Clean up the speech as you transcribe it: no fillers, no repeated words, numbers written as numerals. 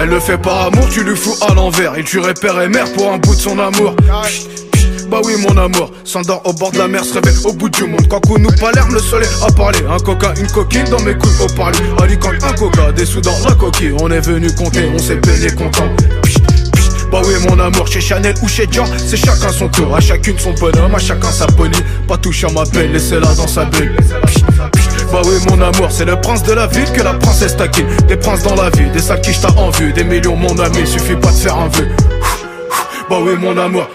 Elle le fait par amour, tu lui fous à l'envers. Il tuerait père et mère pour un bout de son amour. Bah oui mon amour, s'endort au bord de la mer, se réveille au bout du monde. Quand nous Palerme, le soleil a parlé. Un coca, une coquine dans mes couilles au parler. Alicante, un coca, des sous dans la coquille. On est venu compter, on s'est baigné content. Bah oui mon amour, chez Chanel ou chez Dior, c'est chacun son tour. À chacune son bonhomme, à chacun sa polie. Pas toucher à ma belle, laissez-la dans sa bulle. Bah oui mon amour, c'est le prince de la ville que la princesse taquine. Des princes dans la vie, des sales quiches t'as en vue. Des millions mon ami, suffit pas de faire un vœu. Bah oui mon amour,